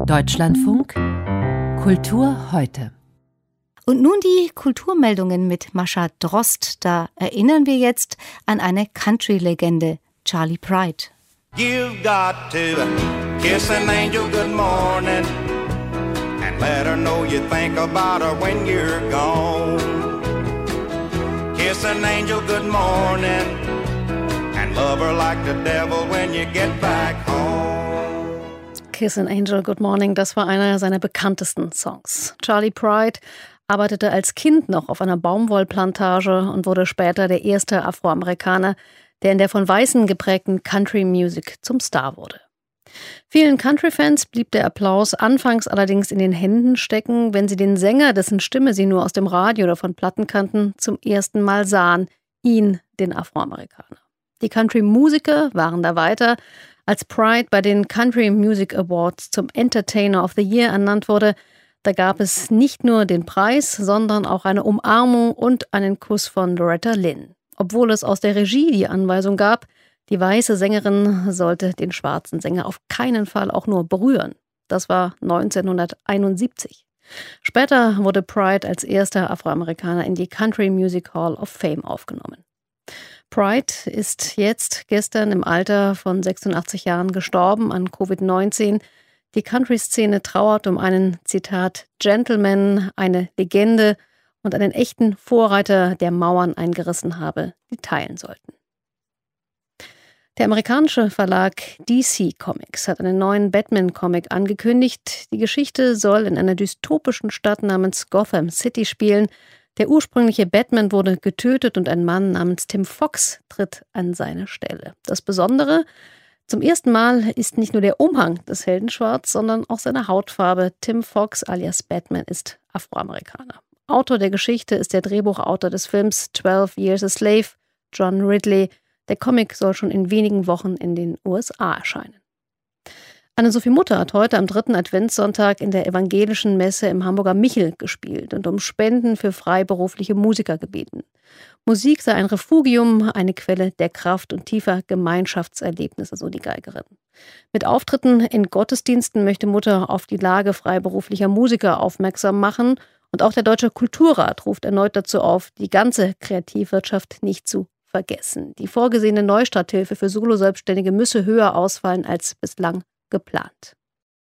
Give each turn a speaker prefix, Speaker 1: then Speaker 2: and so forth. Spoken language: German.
Speaker 1: Deutschlandfunk Kultur heute.
Speaker 2: Und nun die Kulturmeldungen mit Mascha Drost. Da erinnern wir jetzt an eine Country-Legende, Charley Pride.
Speaker 3: You've got to kiss an angel good morning and let her know you think about her when you're gone. Kiss an angel good morning and love her like the devil when you get back home.
Speaker 4: Kiss an Angel Good Morning, das war einer seiner bekanntesten Songs. Charley Pride arbeitete als Kind noch auf einer Baumwollplantage und wurde später der erste Afroamerikaner, der in der von Weißen geprägten Country Music zum Star wurde. Vielen Country-Fans blieb der Applaus anfangs allerdings in den Händen stecken, wenn sie den Sänger, dessen Stimme sie nur aus dem Radio oder von Platten kannten, zum ersten Mal sahen, ihn, den Afroamerikaner. Die Country-Musiker waren da weiter. Als Pride bei den Country Music Awards zum Entertainer of the Year ernannt wurde, da gab es nicht nur den Preis, sondern auch eine Umarmung und einen Kuss von Loretta Lynn. Obwohl es aus der Regie die Anweisung gab, die weiße Sängerin sollte den schwarzen Sänger auf keinen Fall auch nur berühren. Das war 1971. Später wurde Pride als erster Afroamerikaner in die Country Music Hall of Fame aufgenommen. Pride ist gestern im Alter von 86 Jahren gestorben an Covid-19. Die Country-Szene trauert um einen, Zitat, Gentleman, eine Legende und einen echten Vorreiter, der Mauern eingerissen habe, die teilen sollten. Der amerikanische Verlag DC Comics hat einen neuen Batman-Comic angekündigt. Die Geschichte soll in einer dystopischen Stadt namens Gotham City spielen. Der ursprüngliche Batman wurde getötet und ein Mann namens Tim Fox tritt an seine Stelle. Das Besondere: Zum ersten Mal ist nicht nur der Umhang des Helden schwarz, sondern auch seine Hautfarbe. Tim Fox alias Batman ist Afroamerikaner. Autor der Geschichte ist der Drehbuchautor des Films 12 Years a Slave, John Ridley. Der Comic soll schon in wenigen Wochen in den USA erscheinen. Anne-Sophie Mutter hat heute am 3. Adventssonntag in der evangelischen Messe im Hamburger Michel gespielt und um Spenden für freiberufliche Musiker gebeten. Musik sei ein Refugium, eine Quelle der Kraft und tiefer Gemeinschaftserlebnisse, so die Geigerin. Mit Auftritten in Gottesdiensten möchte Mutter auf die Lage freiberuflicher Musiker aufmerksam machen. Und auch der Deutsche Kulturrat ruft erneut dazu auf, die ganze Kreativwirtschaft nicht zu vergessen. Die vorgesehene Neustarthilfe für Solo-Selbstständige müsse höher ausfallen als bislang geplant.